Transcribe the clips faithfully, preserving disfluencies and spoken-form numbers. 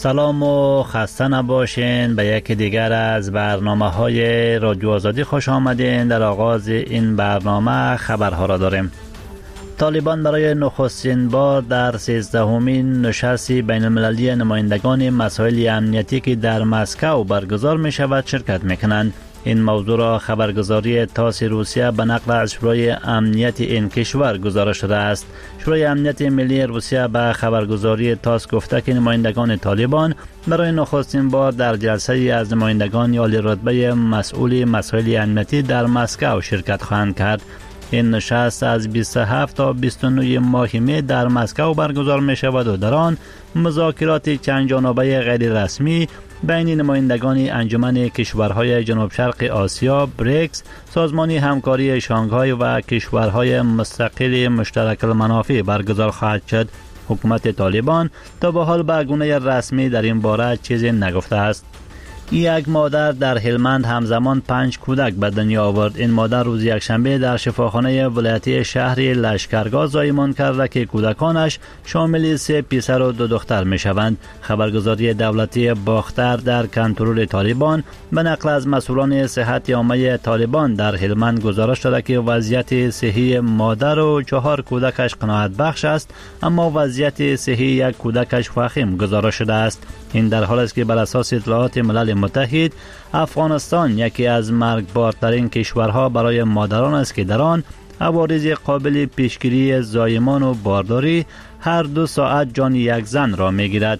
سلام و خسته نباشین. به یک دیگر از برنامه های رادیو آزادی خوش آمدین. در آغاز این برنامه خبرها را داریم. طالبان برای نخستین بار در سیزدهمین نشست بین المللی نمایندگان مسائل امنیتی که در مسکو برگزار می شود شرکت می کنند. این موضوع را خبرگزاری تاس روسیه به نقل از شورای امنیت این کشور گزارش داده است. شورای امنیت ملی روسیه به خبرگزاری تاس گفته که نمایندگان طالبان برای نخستین بار در جلسه از نمایندگان عالی رتبه مسئول مسائل امنیتی در مسکو شرکت خواهند کرد. این نشست از بیست و هفت تا بیست و نه ماه می در مسکو برگزار می شود و در آن مذاکرات چند جانبه غیر رسمی بین نمایندگان انجمن کشورهای جنوب شرق آسیا بریکس، سازمان همکاری شانگهای و کشورهای مستقل مشترک المنافع برگزار خواهد شد. حکومت طالبان تا به حال به گونه رسمی در این باره چیزی نگفته است. یک مادر در هلمند همزمان پنج کودک به دنیا آورد. این مادر روز یکشنبه در شفاخانه ولایتی شهر لشکرگاه زایمان کرده که کودکانش شامل سه پسر و دو دختر می شوند. خبرگزاری دولتی باختر در کنترل طالبان به نقل از مسئولان صحت عامه طالبان در هلمند گزارش داده که وضعیت صحی مادر و چهار کودکش قناعت بخش است، اما وضعیت صحی یک کودکش وخیم گزارش شده است. این در حال است که بر اساس اطلاعات ملل متحد افغانستان یکی از مرگبارترین کشورها برای مادران است که در آن عوارض قابل پیشگیری زایمان و بارداری هر دو ساعت جان یک زن را میگیرد.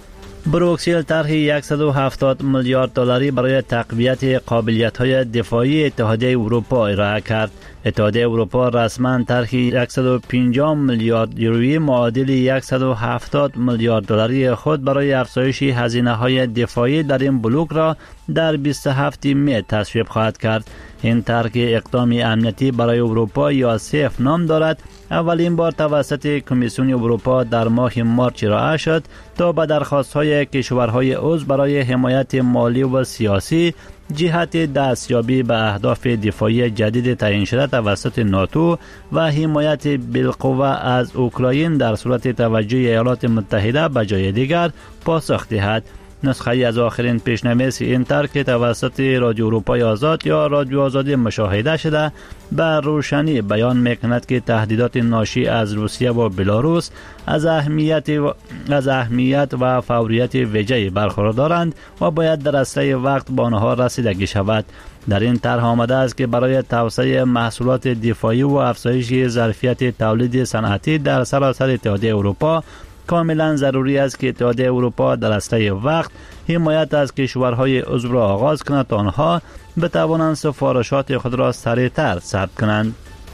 بروکسل طرح صد و هفتاد میلیارد دلاری برای تقویت قابلیت‌های دفاعی اتحادیه اروپا ارائه کرد. اتحادیه اروپا رسما طرح صد و پنجاه میلیارد یورویی معادل صد و هفتاد میلیارد دلاری خود برای افزایش هزینه‌های دفاعی در این بلوک را در بیست و هفت می تصویب خواهد کرد. این طرح اقدام امنیتی برای اروپا یا سیف نام دارد. اولین بار توسط کمیسیون اروپا در ماه مارچ ارائه شد تا به درخواست‌های کشورهای عضو برای حمایت مالی و سیاسی جهت دستیابی به اهداف دفاعی جدید تعیین شده توسط ناتو و حمایت بالقوه از اوکراین در صورت توجه ایالات متحده به جای دیگر پاسخ دهد. نسخه از آخرین پیشنویس این طرح که توسط رادیو اروپای آزاد یا رادیو آزادی مشاهده شده به روشنی بیان میکند که تهدیدات ناشی از روسیه و بلاروس از اهمیت و از اهمیت و فوریت ویژه‌ای برخوردارند و باید در اسرع وقت به آنها رسیدگی شود. در این طرح آمده است که برای توسعه محصولات دفاعی و افزایش ظرفیت تولید صنعتی در سراسر اتحادیه اروپا کاملا ضروری است که اتحادیه اروپا در اسرع وقت حمایت از کشورهای عضو را آغاز کند تا آنها بتوانند سفارشات خود را سریعتر ثبت کنند.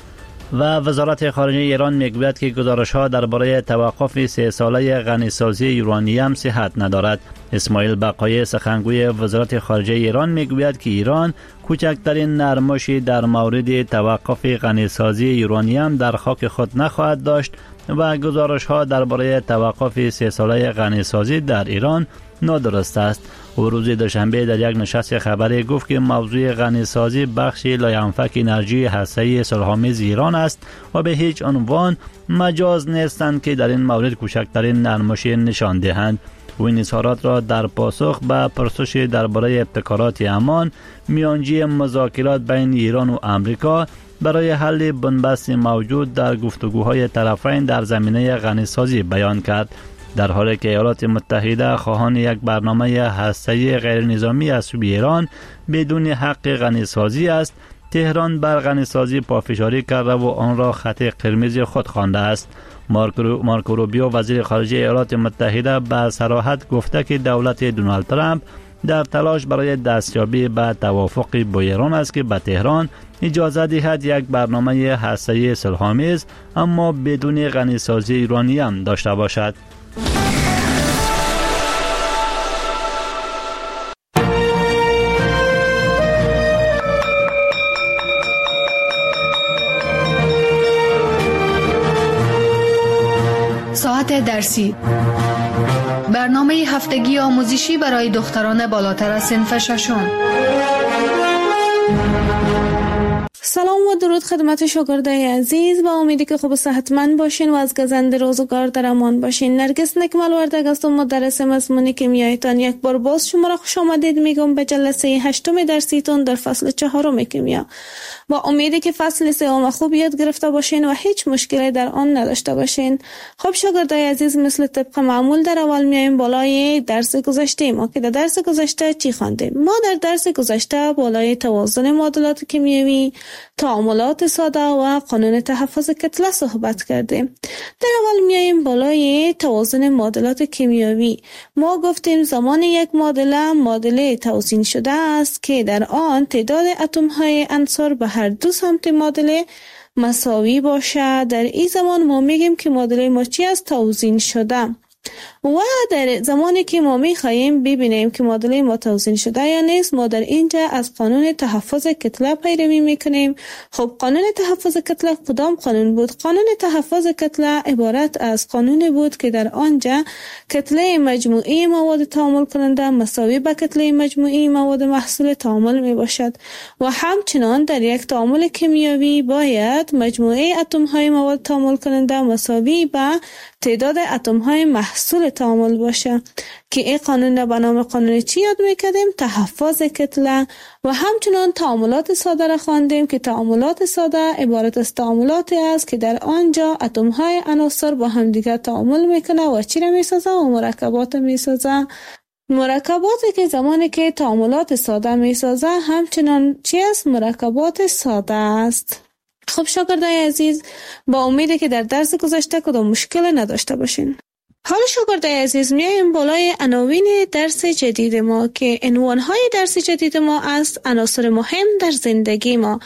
و وزارت خارجه ایران میگوید که گزارش‌ها درباره توقف سه ساله غنیسازی یورانیم صحت ندارد. اسماعیل بقایی سخنگوی وزارت خارجه ایران میگوید که ایران کوچکترین نرمشی در مورد توقف غنیسازی یورانیم در خاک خود نخواهد داشت و گزارش‌ها درباره توقف سه ساله غنیسازی در ایران نادرست است. او روز دوشنبه در یک نشست خبری گفت که موضوع غنیسازی بخش لاینفک انرژی هسته‌ای صلح‌آمیز ایران است و به هیچ عنوان مجاز نیستند که در این مورد کوچکترین نرمشی نشان دهند. او این اظهارات را در پاسخ به پرسش درباره ابتکارات امان میانجی مذاکرات بین ایران و آمریکا برای حل بنبست موجود در گفتگوهای طرفین در زمینه غنیسازی بیان کرد. در حالی که ایالات متحده خواهان یک برنامه هسته‌ای غیر نظامی از سوی ایران بدون حق غنیسازی است، تهران بر غنیسازی پافشاری کرده و آن را خط قرمز خود خوانده است. مارکو روبیو وزیر خارجه ایالات متحده به صراحت گفته که دولت دونالد ترامپ در تلاش برای دستیابی به توافق با ایران است که به تهران اجازه دهد یک برنامه هسته‌ای صلح‌آمیز اما بدون غنیسازی یورانیم داشته باشد. ساعت درسی، برنامه هفتگی آموزشی برای دختران بالاتر از صنف ششم. سلام و درود خدمت شاگردای عزیز، با امیدی که خوب و صحتمند باشین و از گزند روزگار در امان باشین. نرگس نکمل وردگ هستم، مدرس مضمون کیمیایتان. یک بار باز شما را خوش آمدید میگم به جلسه هشتم درسیتون در فصل چهارم کیمیا. با امیدی که فصل سوم خوب یاد گرفته باشین و هیچ مشکلی در آن نداشته باشین. خب شاگردای عزیز، مثل طبق معمول در اول میایم بالای درس گذشته ما که در درس گذشته چی خواندیم. ما در درس گذشته بالای توازن معادلات کیمیایی، تعاملات ساده و قانون تحفظ کتله صحبت کردیم. در اول میایم بالای توازن معادلات کیمیایی. ما گفتیم زمان یک معادله معادله توزین شده است که در آن تعداد اتم های عنصر به هر دو سمت معادله مساوی باشه. در این زمان ما میگیم که معادله ما چی است؟ توزین شده. و در زمانی که ما میخواییم ببینیم که معادله ما توزین شده یا نیست، ما در اینجا از قانون تحفظ کتله پیروی میکنیم. خب قانون تحفظ کتله کدام قانون بود؟ قانون تحفظ کتله عبارت از قانون بود که در آنجا کتله مجموعی مواد تعامل کننده مساوی به کتله مجموعی مواد محصول تعامل می باشد و همچنان در یک تعامل کیمیایی باید مجموعه اتم های مواد تعامل کننده مساوی به تعداد اتم های محصول تعامل باشه که این قانون را به نام قانون چی یاد میکردیم؟ تحفظ کتله. و همچنان تعاملات ساده را خواندیم که تعاملات ساده عبارت از تعاملاتی است که در آنجا اتم های عناصر با همدیگر تعامل میکنه و چی را میسازه؟ و مرکبات میسازه. مرکباتی که زمانی که تعاملات ساده میسازه همچنان چی است؟ مرکبات ساده است. خب شاگردای عزیز، با امیده که در درس گذشته کدام مشکل نداشته باشین. حالا شاگردای عزیز میایم بالای عناوین درس جدید ما که عنوانهای درس جدید ما است عناصر مهم در زندگی ما.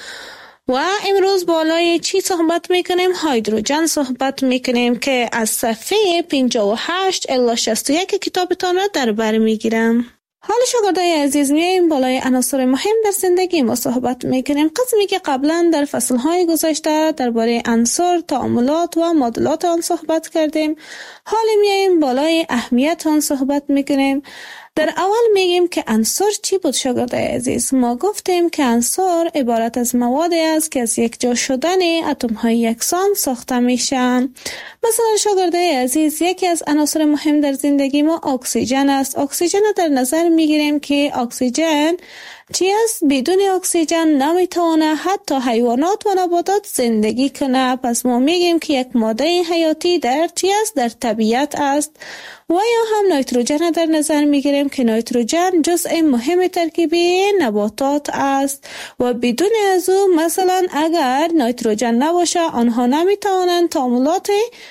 و امروز بالای چی صحبت میکنیم؟ هیدروژن صحبت میکنیم که از صفحه پنجاه و هشت الی شصت و یک کتابتان را در بر میگیرم. حالا شاگردای عزیز میایم بالای عناصر مهم در زندگی ما صحبت میکنیم. قسمی که قبلا در فصلهای گذشته درباره عنصر، تعاملات و معادلات آن صحبت کردیم. حالا میایم بالای اهمیت آن صحبت میکنیم. در اول میگیم که عنصر چی بود شاگردای عزیز؟ ما گفتیم که عنصر عبارت از موادی است که از یک جا شدن اتم های یکسان ساخته میشن. مثلا شاگردای عزیز، یکی از عناصر مهم در زندگی ما اکسیژن است. اکسیژن را در نظر میگیریم که اکسیژن چی است؟ بدون اکسیژن نمیتونه حتی حیوانات و نباتات زندگی کنه. پس ما میگیم که یک ماده حیاتی در چی است؟ در طبیعت است. و یا هم نیتروژن در نظر میگیریم که نیتروژن جزء مهم ترکیبی نباتات است و بدون از او مثلا اگر نیتروژن نباشه آنها نمیتوانند تعاملات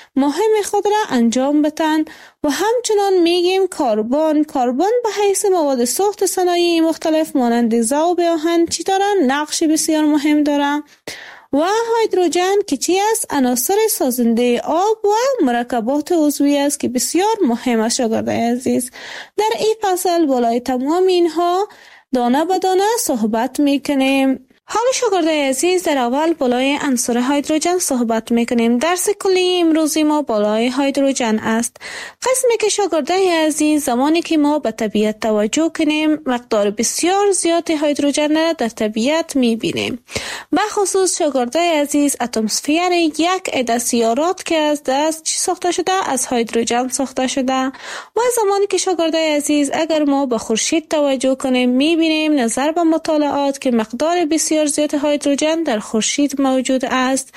مهم خود را انجام بدن. و همچنان میگیم کربن کربن به حیث مواد ساخت صنایع مختلف مانند ذوب آهن چی دارن؟ نقش بسیار مهم دارن. و هیدروژن که چی است؟ عناصر سازنده آب و مرکبات عضوی است که بسیار مهم است شاگردای عزیز. در این فصل بالای تمام اینها دانه به دانه صحبت میکنیم. حالا شاگردای عزیز، در اول بالای عنصر هیدروژن صحبت میکنیم. درس کلی امروزی ما بالای هیدروژن است. قسمی که شاگردای عزیز زمانی که ما به طبیعت توجه کنیم مقدار بسیار زیاد هیدروژن را در طبیعت میبینیم. به خصوص شاگردای عزیز اتمسفر یک عده سیارات که از دست چی ساخته شده؟ از هیدروژن ساخته شده. و زمانی که شاگردای عزیز اگر ما به خورشید توجه کنیم میبینیم نظر به مطالعات که مقدار بسیار زیاد هیدروژن در خورشید موجود است.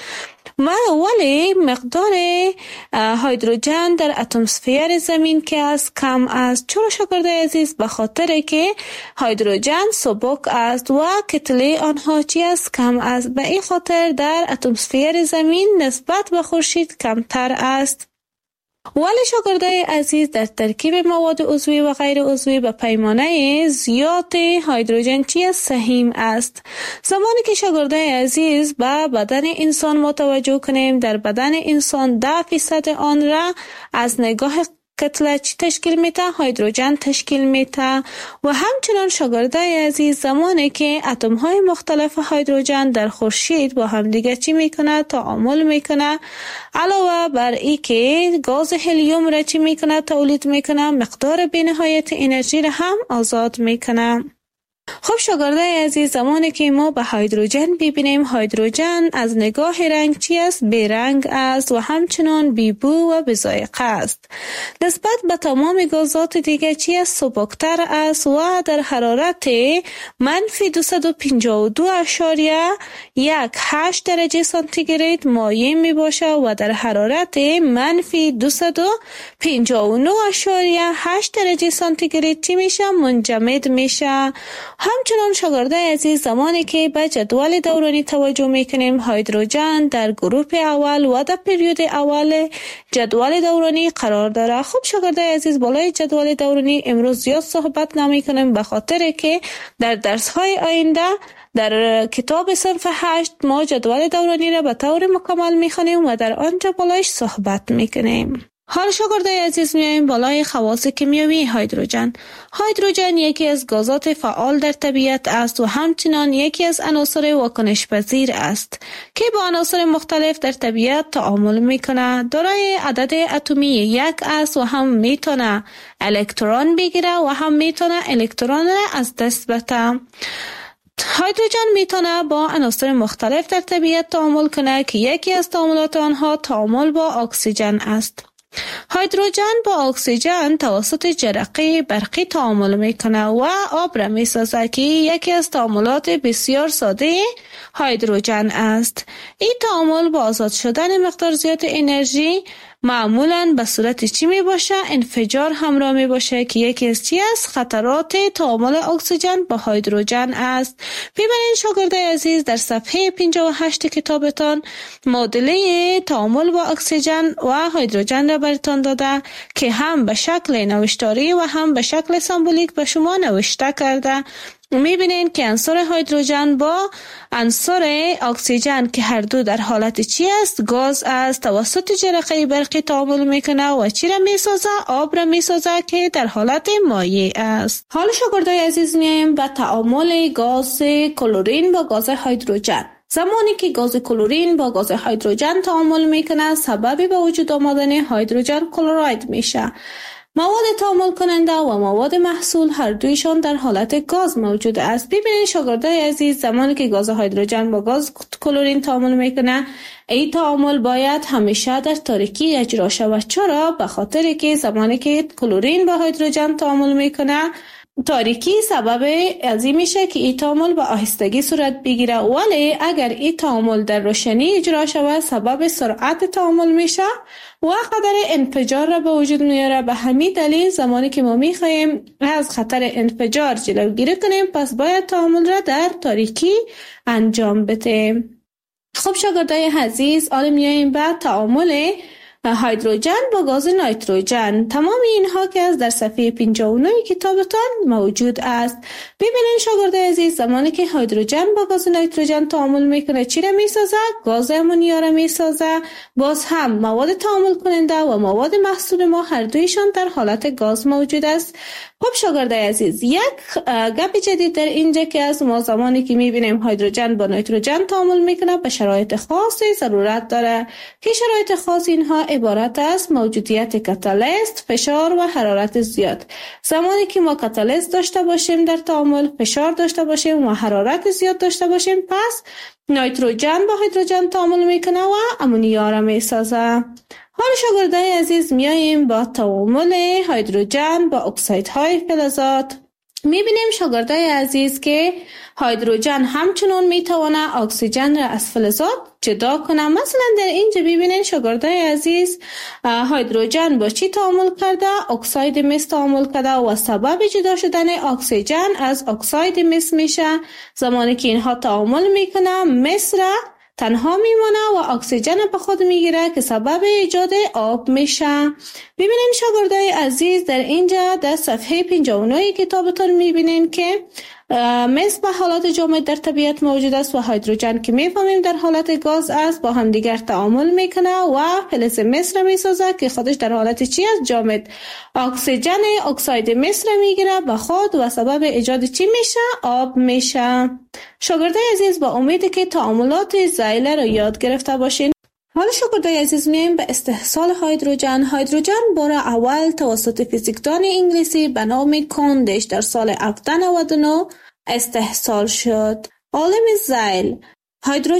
ولی مقدار هیدروژن در اتمسفر زمین که است کم است. چرا شاگردای عزیز؟ به خاطر که هیدروژن سبک است و کتله آنها چی است؟ کم است. به این خاطر در اتمسفر زمین نسبت به خورشید کمتر است. ولی شاگردای عزیز در ترکیب مواد عضوی و غیر عضوی به پیمانه زیاد هیدروژن چی سهیم است. زمانی که شاگردای عزیز به بدن انسان متوجه کنیم، در بدن انسان ده فیصد آن را از نگاه کتله چی تشکیل میته؟ هیدروژن تشکیل میته. و همچنان شاگردای عزیز زمانی که اتم های مختلف هیدروژن در خورشید با هم دیگه چی میکنه؟ تعامل میکنه. علاوه بر ای که گاز هلیوم را چی میکنه؟ تولید میکنه. مقدار بی‌نهایت انرژی را هم آزاد میکنه. خب شاگردای عزیز، زمانی که ما به هیدروژن ببینیم، هیدروژن از نگاه رنگ چی است؟ بی رنگ است و همچنان بی بو و بی ذائقه است. نسبت به تمام گازات دیگه چی است؟ سبکتر است و در حرارت منفی دویست و پنجاه و دو اشاریه یک هشت درجه سانتیگراد مایع می باشه و در حرارت منفی دویست و پنجاه و نه اشاریه هشت درجه سانتیگراد چی میشه؟ منجمد میشه. همچنان شاگردای عزیز، زمانی که به جدول دورانی توجه میکنیم، هیدروژن در گروه اول و در پریود اول جدول دورانی قرار داره. خب شاگردای عزیز، بالای جدول دورانی امروز زیاد صحبت نمی کنیم به خاطر که در درس های آینده در کتاب صنف هشت ما جدول دورانی را به طور مکمل میخونیم و در آنجا بالایش صحبت میکنیم. حال شاگردای عزیز میایم بالای خواص کیمیایی هیدروژن. هیدروژن یکی از گازات فعال در طبیعت است و همچنین یکی از عناصر واکنش پذیر است که با عناصر مختلف در طبیعت تعامل میکنه. دارای عدد اتمی یک است و هم میتونه الکترون بگیره و هم میتونه الکترون را از دست بده. هیدروژن میتونه با عناصر مختلف در طبیعت تعامل کنه که یکی از تعاملات آنها تعامل با اکسیژن است. هیدروژن با اکسیژن توسط جرقه برقی تعامل میکنه و آب را میسازه که یکی از تعاملات بسیار ساده هیدروژن است. این تعامل با آزاد شدن مقدار زیاد انرژی معمولاً به صورت چی می باشه؟ انفجار همراه می باشه که یکی از چی است؟ خطرات تعامل اکسیژن با هیدروژن است. ببینید شاگردای عزیز، در صفحه پنجاه و هشت کتابتان معادله تعامل با اکسیژن و هیدروژن را براتان داده که هم به شکل نوشتاری و هم به شکل سمبولیک به شما نوشته کرده. میبینین که عنصر هیدروژن با عنصر اکسیژن که هر دو در حالت چی است؟ گاز است، توسط جرقه برقی تعامل میکنه و چی را میسازه؟ آب را میسازه که در حالت مایع است. حالا شاگردای عزیز میایم به تعامل گاز کلورین با گاز هیدروژن. زمانی که گاز کلورین با گاز هیدروژن تعامل میکنه، سبب به وجود آمدن هیدروژن کلراید میشه. مواد تعامل کننده و مواد محصول هر دویشان در حالت گاز موجود است. ببینید شاگردای عزیز، زمانی که گاز هیدروژن با گاز کلورین تعامل میکنه، این تعامل باید همیشه در تاریکی اجرا شود. چرا؟ به خاطر که زمانی که کلورین با هیدروژن تعامل میکنه، تاریکی سبب از این میشه که این تعامل به آهستگی صورت بگیره، ولی اگر این تعامل در روشنی اجرا شود سبب سرعت تعامل میشه و قدر انفجار را به وجود میاره. به همین دلیل زمانی که ما میخوایم از خطر انفجار جلوگیری کنیم، پس باید تعامل را در تاریکی انجام بده. خب شاگردای عزیز، حالا میایم به تعامل هیدروژن با گاز نیتروژن. تمام اینها که از در صفحه پنجاه و نه کتابتان موجود است. ببینید شاگردای عزیز، زمانی که هیدروژن با گاز نیتروژن تعامل میکنه چی را میسازه؟ گاز امونیا را میسازه. باز هم مواد تعامل کننده و مواد محصول ما هر دویشان در حالت گاز موجود است. خب شاگردای عزیز، یک گپ جدید در اینجا که از ما زمانی که میبینیم هیدروژن با نیتروژن تعامل میکنه به شرایط خاصی ضرورت داره که شرایط خاص اینها عبارت است موجودیت کاتالیست، فشار و حرارت زیاد. زمانی که ما کاتالیست داشته باشیم در تعامل، فشار داشته باشیم و حرارت زیاد داشته باشیم، پس نیتروژن با هیدروژن تعامل میکنه و امونیا را میسازه. حالا شاگردای عزیز میاییم با تعامل هیدروژن با اکسیدهای فلزات. میبینیم شاگردای عزیز که هیدروژن همچنان میتونه اکسیژن را از فلزات جدا کنه. مثلا در اینجا ببینید شاگردای عزیز، هیدروژن با چی تعامل کرده؟ اکساید مس تعامل کرده و سبب جدا شدن اکسیژن از اکساید مس میشه. زمانی که اینها تعامل میکنه، مس را تنها میمونه و اکسیژن به خود میگیره که سبب ایجاد آب میشه. ببینید شاگردای عزیز، در اینجا در صفحه پنجاه و نه کتابتون میبینین که مس به حالت جامد در طبیعت موجود است و هیدروژن که میفهمیم در حالت گاز است با هم دیگر تعامل میکنه و فلز مس را میسازه که خودش در حالت چی است؟ جامد. اکسیژن اکساید مس را میگیره به خود و سبب ایجاد چی میشه؟ آب میشه. شاگردای عزیز، با امید که تعاملات زایله را یاد گرفته باشین. حالا شاگردای عزیز میایم به استحصال هیدروژن. هیدروژن بار اول توسط فیزیکدان انگلیسی به نام کاندش در سال هفتصد و نود و نه استحصال شد. عالم زیل، هیدروژن